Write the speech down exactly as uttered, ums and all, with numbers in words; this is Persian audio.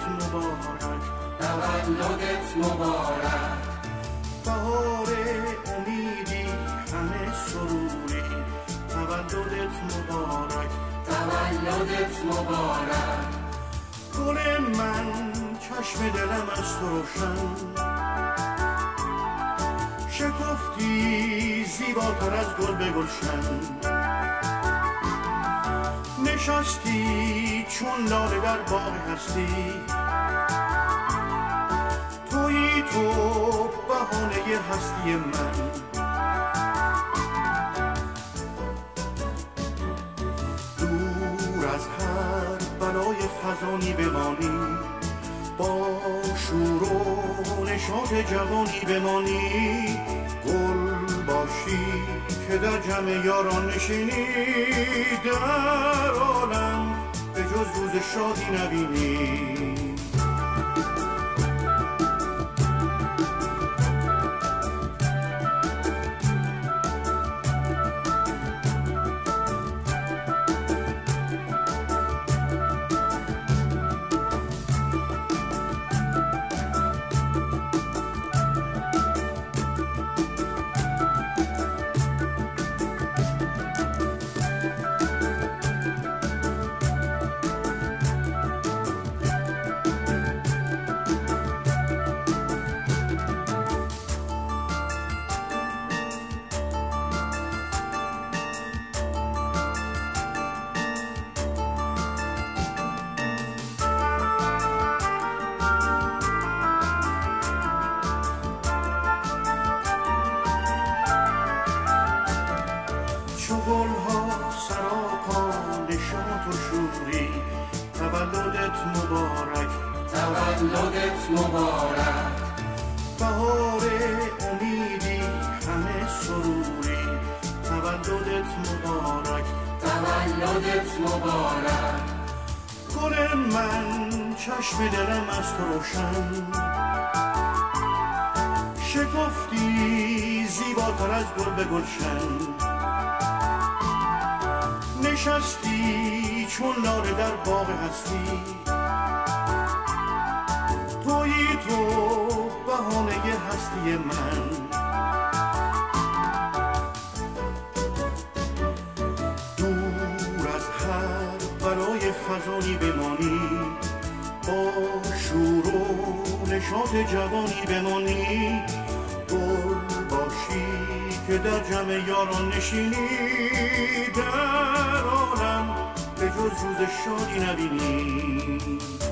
مبارک، تولدت مبارک. بهار امیدی همه سروری، تولدت مبارک، تولدت مبارک. گل من چشم دلم از تو روشن، شکفتی زیباتر از گل به گلشن. نشستی چون لاله در باغ هستی، تویی تو بهانه هستی من. دور از هر بلای خزانی بمانی، با شور و نشاط جوانی بمانی. گل باشی که در جمع یاران نشینی، در عالم به جز روز شادی نبینی. گلها سراپا نشاط و شوری، تولدت مبارک، تولدت مبارک. بهار امیدی همه سروری، تولدت مبارک، تولدت مبارک. گل من چشم دلم از تو روشن، شکفتی زیباتر از گل به گلشن. نشستی چون لاله در باغ هستی، تویی تو بهانه هستی من. دور از هر برای خزانی بمانی، با شور و نشاط جوانی بمانی. گل باشی که در جمع یاران نشینی، در عالم به جز روز شادی نبینی.